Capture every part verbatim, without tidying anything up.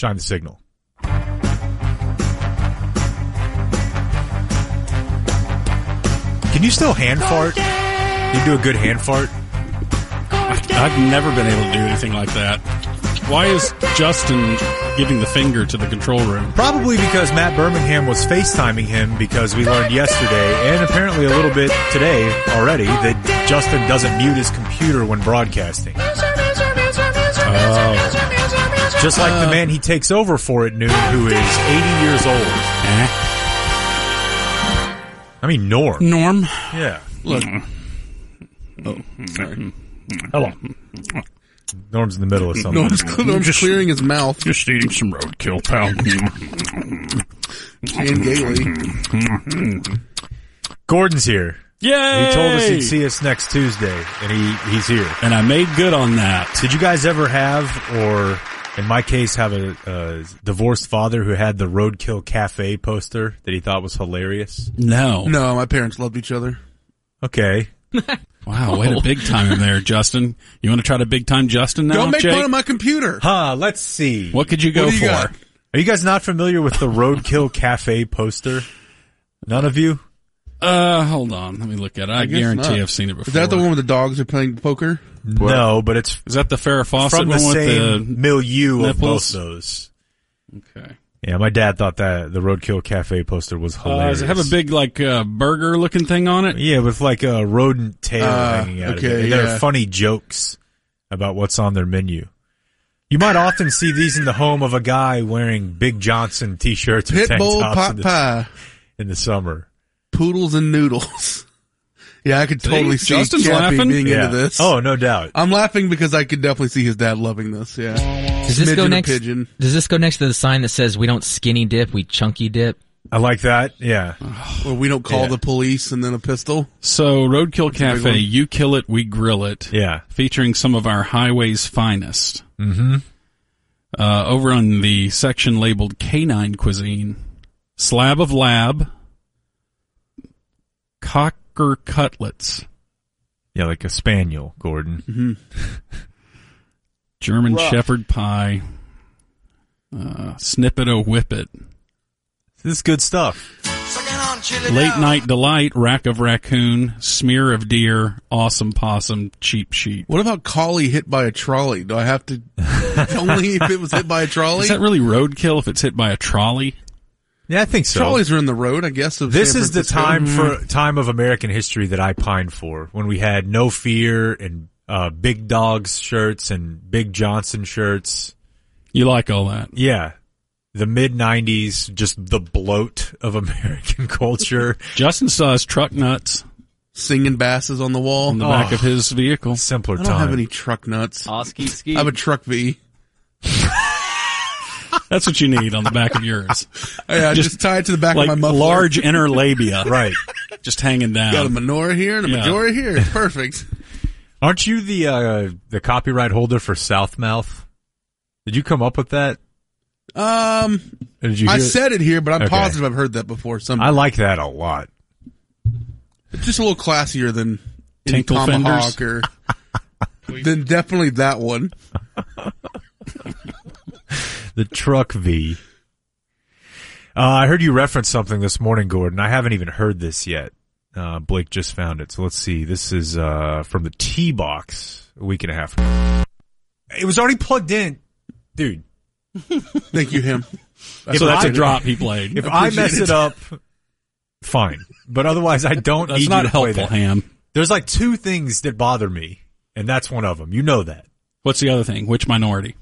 Shine the signal. Can you still hand fart? You do a good hand fart? I've never been able to do anything like that. Why is Justin giving the finger to the control room? Probably because Matt Birmingham was FaceTiming him, because we learned yesterday, and apparently a little bit today already, that Justin doesn't mute his computer when broadcasting. Oh. Just like the man he takes over for at noon, who is eighty years old. Eh? I mean, Norm. Norm? Yeah. Look. Oh, sorry. Hello. Norm's in the middle of something. Norm's, Norm's Just- clearing his mouth. Just eating some roadkill, pal. And gaily. Gordon's here. Yay! He told us he'd see us next Tuesday, and he, he's here. And I made good on that. Did you guys ever have, or in my case, have a, a divorced father who had the Roadkill Cafe poster that he thought was hilarious? No. No, my parents loved each other. Okay. Wow, way to big time him there, Justin. You want to try to big time Justin now, Don't make Jake? fun of my computer. Huh, let's see. What could you go What do you for? got? Are you guys not familiar with the Roadkill Cafe poster? None of you? Uh, hold on. Let me look at it. I, I guess guarantee not. I've seen it before. Is that the one where the dogs are playing poker? No, but it's Is that the Farrah Fawcett from the one with same the milieu of both nipples? those. Okay. Yeah, my dad thought that the Roadkill Cafe poster was Uh, hilarious. does it have a big, like, uh, burger-looking thing on it? Yeah, with like a rodent tail Uh, hanging out okay, of it. And there yeah. are funny jokes about what's on their menu. You might often see these in the home of a guy wearing Big Johnson t-shirts or tank Pitbull tops pot in the, pie. in the summer. Poodles and noodles. Yeah, I could totally see, Justin's Chappie laughing? being Yeah. into this. Oh, no doubt. I'm laughing because I could definitely see his dad loving this, yeah. Does this Smidgen go a next? pigeon. Does this go next to the sign that says we don't skinny dip, we chunky dip? I like that. Yeah. Or we don't call Yeah. the police and then a pistol. So, Roadkill a big Cafe, one. you kill it, we grill it. Yeah. Featuring some of our highway's finest. Mm-hmm. Uh, over on the section labeled Canine Cuisine, slab of lab, cocker cutlets, Yeah, like a spaniel, Gordon. Mm-hmm. German Rough. Shepherd pie, uh, snippet o' whippet, This is good stuff. late night delight, rack of raccoon, smear of deer, awesome possum, cheap sheep. What about collie hit by a trolley? Do I have to only if it was hit by a trolley? Is that really roadkill if it's hit by a trolley? Yeah, I think so. Trolleys are in the road, I guess. Of This San is the Francisco. time for time of American history that I pined for, when we had No Fear and uh, Big Dogs shirts and Big Johnson shirts. You like all that? Yeah. The mid nineties, just the bloat of American culture. Justin saw his truck nuts Singing basses on the wall. on the Oh. back of his vehicle. Simpler I don't time. have any truck nuts. Oski ski. I have a truck V. That's what you need on the back of yours. Yeah, just, Just tie it to the back Like of my muffler. large inner labia. Right. Just hanging down. Got a menorah here and a Yeah. majora here. It's perfect. Aren't you the uh, the copyright holder for Southmouth? Did you come up with that? Um, Or did you I hear- said it here, but I'm Okay. positive I've heard that before. Some I like that a lot. It's just a little classier than any Tinkle Tomahawk fenders? or then definitely that one. The truck V. Uh, I heard you reference something this morning, Gordon. I haven't even heard this yet. Uh, Blake just found it. So let's see. This is uh, from the T-Box a week and a half ago. It was already plugged in. Dude, Thank you, him. so that's I- a drop he played. if I mess Appreciate it up, fine. But otherwise, I don't That's need not you to play helpful, that. Ham. There's like two things that bother me, and that's one of them. You know that. What's the other thing? Which minority?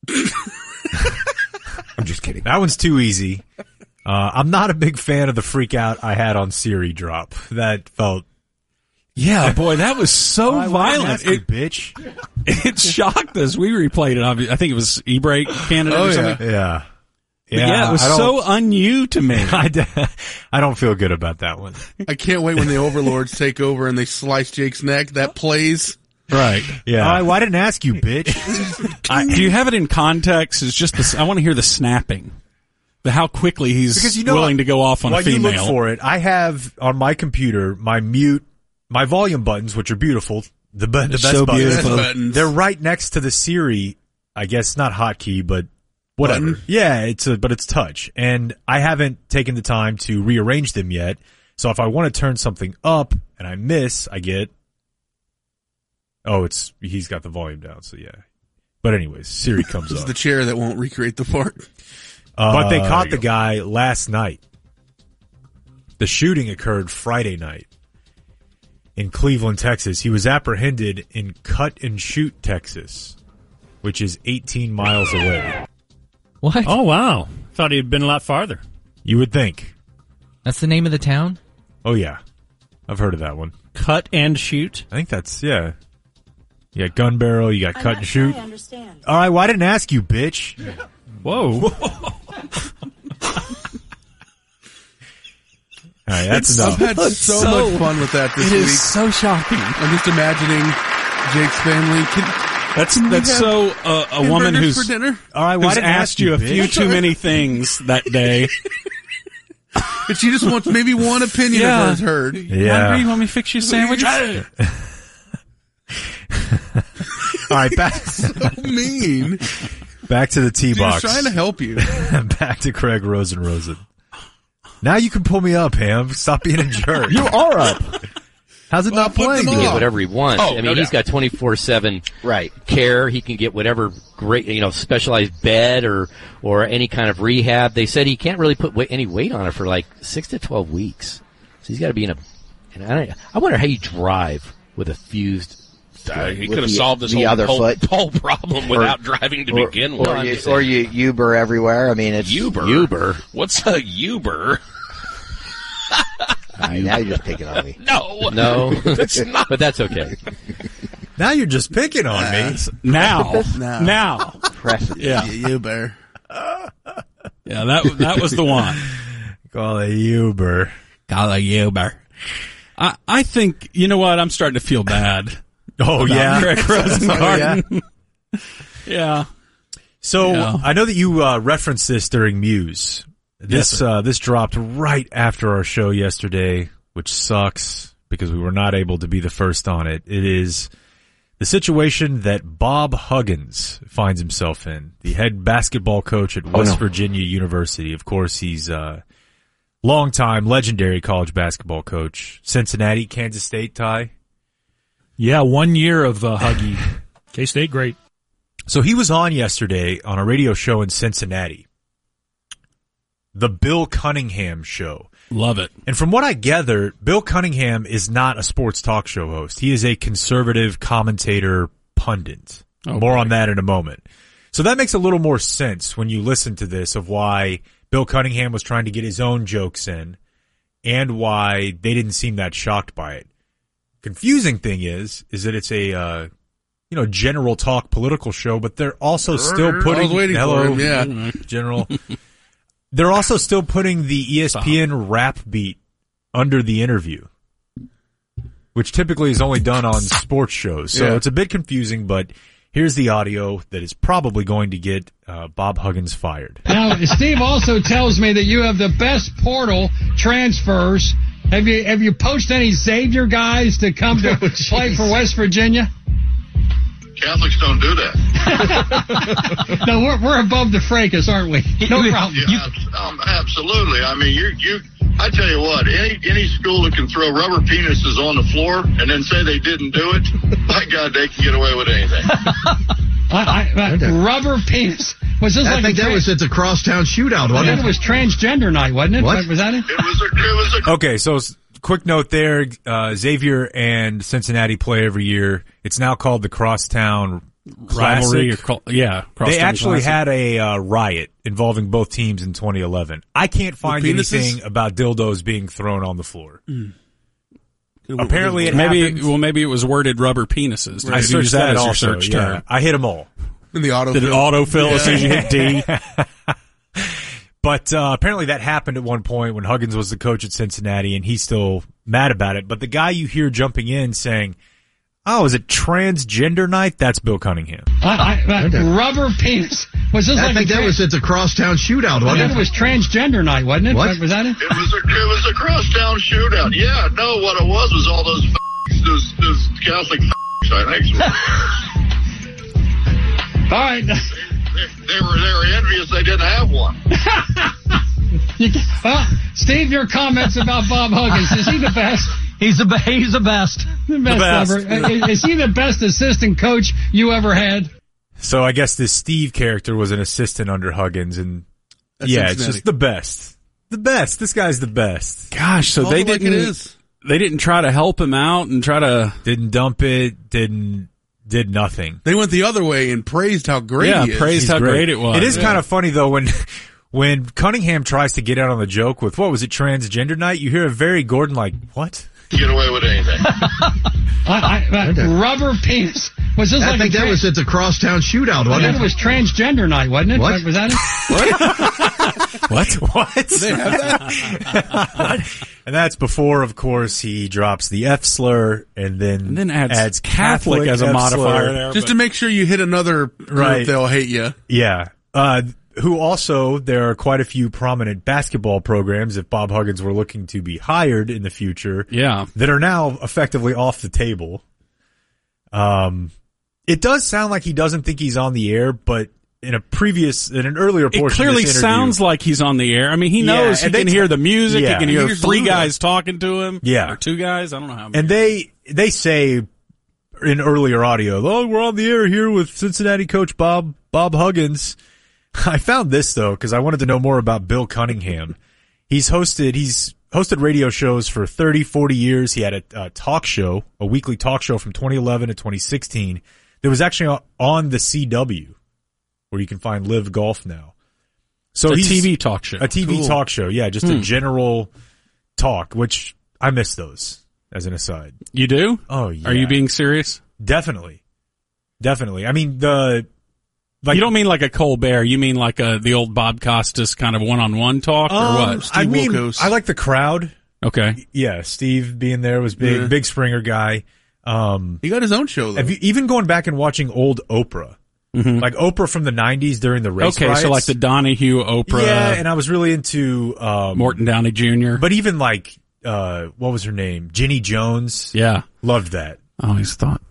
I'm just kidding. That one's too easy. Uh, I'm not a big fan of the freak out I had on Siri drop. That felt Yeah, boy, that was so I violent. asked you, It, bitch. it shocked us. We replayed it. obvi- I think it was E-Break Canada Oh, or yeah. something. Yeah. But yeah, it was I don't- so un-you to me. I, d- I don't feel good about that one. I can't wait when the overlords take over and they slice Jake's neck. That plays. Right. Yeah. I, well, I didn't ask you, bitch. I, do you have it in context? It's just this, I want to hear the snapping. The how quickly he's Because you know willing what? to go off on While a female. you look for it, I have on my computer my mute, my volume buttons, which are beautiful. The, be- the best So buttons. beautiful. Best buttons. They're right next to the Siri, I guess not hotkey, but whatever. Button? Yeah, it's a, but it's touch. And I haven't taken the time to rearrange them yet. So if I want to turn something up and I miss, I get, oh, it's, he's got the volume down. So yeah. But anyways, Siri comes It's up. the chair that won't recreate the fart. Uh, but they caught there the you go. guy last night. The shooting occurred Friday night in Cleveland, Texas. He was apprehended in Cut and Shoot, Texas, which is eighteen miles away. What? Oh, wow. Thought he'd been a lot farther. You would think. That's the name of the town? Oh, yeah. I've heard of that one. Cut and shoot. I think that's, yeah. You got gun barrel, you got I'm cut not and sure shoot. I understand. All right, well, I didn't ask you, bitch. Whoa. All right, that's I've enough. had so, so- much fun with that this It week. is so shocking. I'm just imagining Jake's family. Can, That's Can we that's have so uh, a woman hamburgers who's for dinner? All right, well, I who's didn't asked ask you a bitch. few too many things that day. And she just wants maybe one opinion Yeah. of hers heard. Yeah. Hungry? Want me to fix you a sandwich? All right, back, So mean. back to the tee She was box. trying to help you. Back to Craig Rosen Rosen. Now you can pull me up, Ham. Stop being a jerk. You are up. How's it Well, not put playing? them good? on. Get whatever he wants. Oh, I mean, no he's doubt. got twenty-four seven Right. care. He can get whatever great, you know, specialized bed or or any kind of rehab. They said he can't really put weight, any weight on it for like six to twelve weeks. So he's got to be in a. And I, don't, I wonder how you drive with a fused. Uh, he With could have the- solved this the whole, other whole, foot. whole problem without driving to or, begin with. or, you, or you Uber everywhere. I mean, it's Uber. Uber. What's a Uber? All right, now you're just picking on me. No, No, it's not. but that's okay. Now you're just picking on me. Now, No. now, Precedent. yeah, You, you bear. yeah. That that was the one. Call it Uber. Call a Uber. I I think you know what? I'm starting to feel bad. Oh about yeah. Craig Rosengarten. Oh, yeah. Yeah. So Yeah. I know that you uh, referenced this during Muse. Yes, This sir. uh, this dropped right after our show yesterday, which sucks because we were not able to be the first on it. It is the situation that Bob Huggins finds himself in, the head basketball coach at West no. Virginia University. Of course, he's a longtime, legendary college basketball coach. Cincinnati, Kansas State, Ty. Yeah, one year of uh, Huggy. K-State, great. So he was on yesterday on a radio show in Cincinnati, the Bill Cunningham Show. Love it. And from what I gather, Bill Cunningham is not a sports talk show host. He is a conservative commentator pundit. Oh, more boy. on that in a moment. So that makes a little more sense when you listen to this of why Bill Cunningham was trying to get his own jokes in and why they didn't seem that shocked by it. Confusing thing is, is that it's a, uh, you know, general talk political show, but they're also still I putting, was waiting for hello, him, yeah. general. They're also still putting the E S P N rap beat under the interview, which typically is only done on sports shows. So Yeah. it's a bit confusing, but here's the audio that is probably going to get uh, Bob Huggins fired. Now, Steve also tells me that you have the best portal transfers. Have you have you poached any Xavier guys to come to play for West Virginia? Catholics don't do that. No, we're we're above the fracas, aren't we? No problem. Yeah, um, absolutely. I mean, you you. I tell you what, any any school that can throw rubber penises on the floor and then say they didn't do it, my God, they can get away with anything. I, I, uh, rubber penis. Was this I like think a that trans- was at the Crosstown Shootout, I wasn't think it? it was transgender night, wasn't it? What? Was that it? It was a it was a Okay, so s- quick note there, uh, Xavier and Cincinnati play every year. It's now called the Crosstown Rivalry, or Classic. call, yeah. They Crosstown actually Classic. had a uh, riot involving both teams in twenty eleven. I can't find penises? anything about dildos being thrown on the floor. Apparently it maybe happened. well maybe it was worded rubber penises. Did I you searched use that, that as your also. search yeah. term? I hit them all. In the auto. Did it autofill as soon as you hit D? But uh, apparently that happened at one point when Huggins was the coach at Cincinnati, and he's still mad about it. But the guy you hear jumping in saying, "Oh, is it transgender night?" That's Bill Cunningham. I, I, uh, rubber penis. Was this I like think a that trans- was at the Crosstown Shootout, I wasn't think it? it was transgender night, wasn't it? What? Was that it? it was a it was a crosstown shootout. Yeah, no, what it was was all those f- those, those Catholic f- I think. All right. They, they were they were envious. They You can, well, Steve, your comments about Bob Huggins. Is he the best? He's the be- he's the best. The best, The best. ever. Is he the best assistant coach you ever had? So I guess this Steve character was an assistant under Huggins, and That's yeah, it's Cincinnati. just the best. The best. This guy's the best. Gosh, so Call they it like didn't. it is. They didn't try to help him out and try to. Didn't dump it. Didn't did nothing. They went the other way and praised how great Yeah, he is. praised He's how great it was. It is Yeah. kind of funny though when when Cunningham tries to get out on the joke with what was it, transgender night? You hear a very Gordon like, what? Get away with anything. I, I, uh, rubber penis. Was this I like think a that trans- was at the Crosstown Shootout, I wasn't think it it? was transgender night, wasn't it? What? Was that it? What? What? They have that? And that's before, of course, he drops the F slur and then, And then adds, adds Catholic, as a F modifier slur. there. Just but- to make sure you hit another group, Right. they'll hate you. Yeah. Uh, who also, there are quite a few prominent basketball programs, if Bob Huggins were looking to be hired in the future, yeah. that are now effectively off the table. Um, it does sound like he doesn't think he's on the air, but in a previous, in an earlier It portion clearly of this interview, sounds like he's on the air. I mean, he Yeah, knows he and they can t- hear the music. Yeah. He can He hear hears three Luda. guys talking to him. Yeah. Or two guys. I don't know how many. and they, they say in earlier audio, oh, we're on the air here with Cincinnati coach Bob, Bob Huggins. I found this though, cause I wanted to know more about Bill Cunningham. He's hosted, he's hosted radio shows for thirty, forty years. He had a, a talk show, a weekly talk show from twenty eleven to twenty sixteen that was actually on the C W, where you can find Live Golf now. So a he's T V talk show. a T V Cool. talk show. Yeah, just Hmm. a general talk, which I miss those as an aside. You do? Oh, yeah. Are you being serious? Definitely. Definitely. I mean, the, like, you don't mean like a Colbert. You mean like a the old Bob Costas kind of one-on-one talk, or um, what? I Steve mean, Wilkos. I like the crowd. Okay. Yeah, Steve being there was big, Yeah. big Springer guy. Um, He got his own show, though. have you, even going back and watching old Oprah, Mhm. like Oprah from the nineties during the race Okay, riots. so like the Donahue, Oprah, yeah, and I was really into, um, Morton Downey Junior but even like, uh, what was her name? Ginny Jones. Yeah. Loved that. I always thought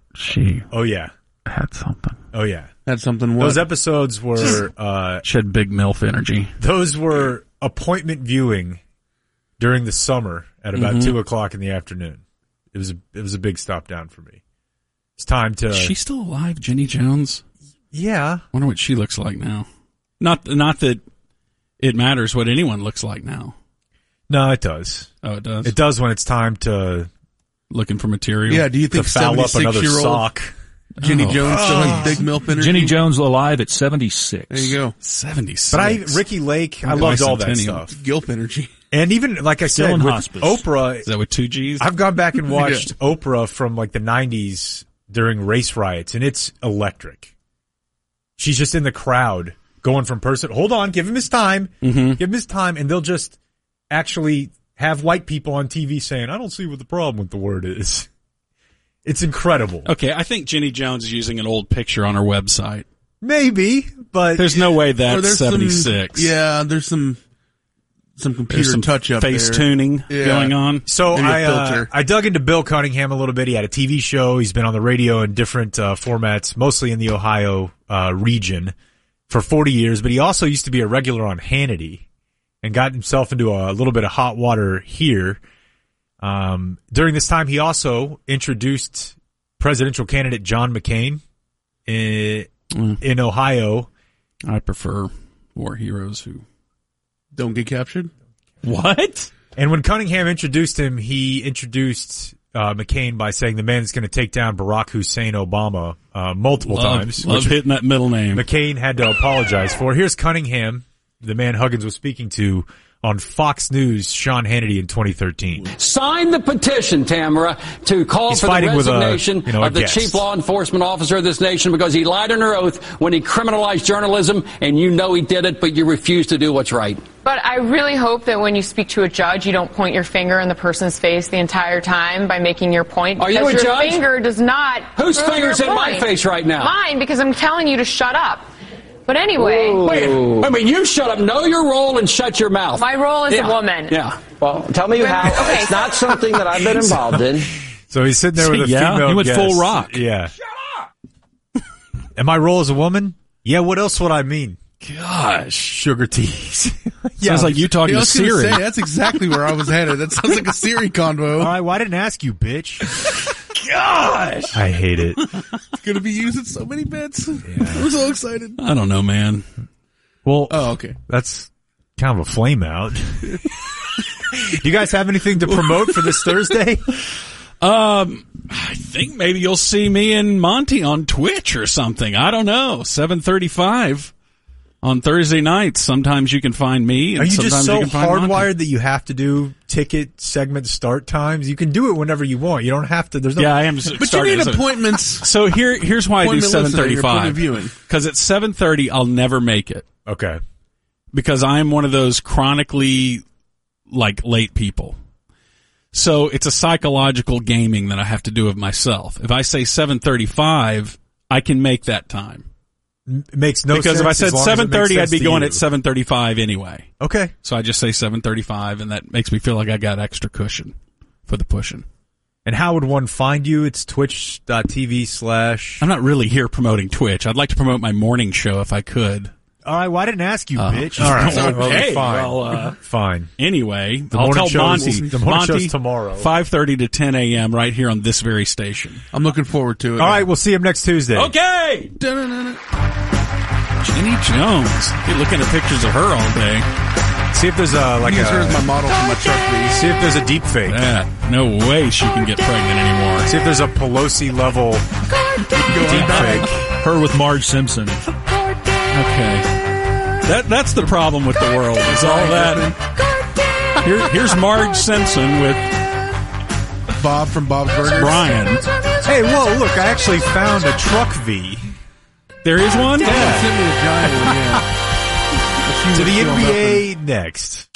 she Oh yeah. had something. Oh yeah. Had something. What? Those episodes were, uh, She had big MILF energy. those were appointment viewing during the summer at about Mhm. two o'clock in the afternoon. It was a, it was a big stop down for me. It's time to, Is she still alive, Jenny Jones? yeah. Wonder what she looks like now. Not not that it matters what anyone looks like now. No, it does. Oh, it does. It does when it's time to, Looking for material. Yeah, do you to think foul up another seventy-six-year-old sock. Jenny Oh. Jones still has big MILF energy? Jenny Jones alive at seventy-six. There you go. seventy-six. But I, Ricky Lake, I Okay. loved all that Bicentennial. stuff. Gilf energy. And even, like I Still said, in with hospice. Oprah, Is that with two G's? I've gone back and watched Oprah from like the nineties during race riots, and it's electric. She's just in the crowd going from person, hold on, give him his time, Mm-hmm. give him his time, and they'll just actually have white people on T V saying, I don't see what the problem with the word is. It's incredible. Okay, I think Jenny Jones is using an old picture on her website. Maybe, but There's no way Or that's there's some- seventy-six. yeah, there's some some computer There's some touch up face there. tuning Yeah. going on. so Maybe a I, uh, filter. I dug into Bill Cunningham a little bit. He had a T V show. He's been on the radio in different uh, formats, mostly in the Ohio uh, region for forty years, but he also used to be a regular on Hannity and got himself into a little bit of hot water here. Um, during this time, he also introduced presidential candidate John McCain in, Mm. in Ohio. I prefer war heroes who. Don't get captured. What? And when Cunningham introduced him, he introduced uh, McCain by saying the man is going to take down Barack Hussein Obama uh, multiple Love, times, love which hitting that middle name. McCain had to apologize for. Here's Cunningham, the man Huggins was speaking to, on Fox News, Sean Hannity in twenty thirteen. Sign the petition, Tamara, to call He's for the fighting with a, resignation you know, a of the guest. chief law enforcement officer of this nation because he lied under oath when he criminalized journalism, and you know he did it, but you refuse to do what's right. But I really hope that when you speak to a judge, you don't point your finger in the person's face the entire time by making your point. Are you because a your judge? finger does not. Whose prove finger's your in my point. face right now? Mine, because I'm telling you to shut up. But anyway, Wait, I mean, you shut up, know your role, and shut your mouth. my role as Yeah. a woman. Yeah. Well, tell me how. Okay. It's not something that I've been involved in. So he's sitting there with a Yeah, female he went guest. full rock. Yeah. Shut up! And my role as a woman? Yeah, what else would I mean? Gosh. Sugar teas. Sounds like you talking Yeah, I to was gonna Siri. say, that's exactly where I was headed. That sounds like a Siri convo. All right, well, I didn't ask you, bitch. Gosh. I hate it. It's going to be used in so many bits. I'm so excited. I don't know, man. Well, Oh, okay. that's kind of a flame out. Do you guys have anything to promote for this Thursday? Um, I think maybe you'll see me and Monty on Twitch or something. I don't know. seven thirty-five on Thursday nights. Sometimes you can find me. And Are you sometimes just so you can find Monty. hardwired that you have to do ticket segment start times? You can do it whenever you want. You don't have to. There's no. Yeah, I am. But you need appointments. So here, here's why I do Appointment seven listening, your appointment thirty-five. viewing. Because at seven thirty, I'll never make it. Okay. Because I'm one of those chronically, like, late people. So it's a psychological gaming that I have to do of myself. If I say seven thirty-five, I can make that time. It makes no because sense. if I as said long as it seven makes thirty, sense I'd be to going you. at seven thirty-five anyway. Okay. So I just say seven thirty-five, and that makes me feel like I got extra cushion for the pushing. And how would one find you? It's twitch.tv slash... I'm not really here promoting Twitch. I'd like to promote my morning show if I could. All right, well, I didn't ask you, Uh, bitch. all right, Well, well, okay. fine. Well, uh, fine. Anyway, The I'll morning tell show's- Monty. the morning Monty, show's tomorrow. five thirty to ten a.m. right here on this very station. I'm looking forward to it. All right, we'll see him next Tuesday. Okay! Jenny Jones. You're looking at pictures of her all day. See if there's a, like Use a... her as my model for my truck, please. See if there's a deep fake. That, no way she can get pregnant anymore. See if there's a Pelosi level deep fake. Her with Marge Simpson. Okay. That that's the problem with the world. Is all that. Here, here's Marge Simpson with Bob from Bob's Burgers. Brian. Hey, whoa, look, I actually found a truck V. There is one? Send me a giant one, yeah. To the N B A next.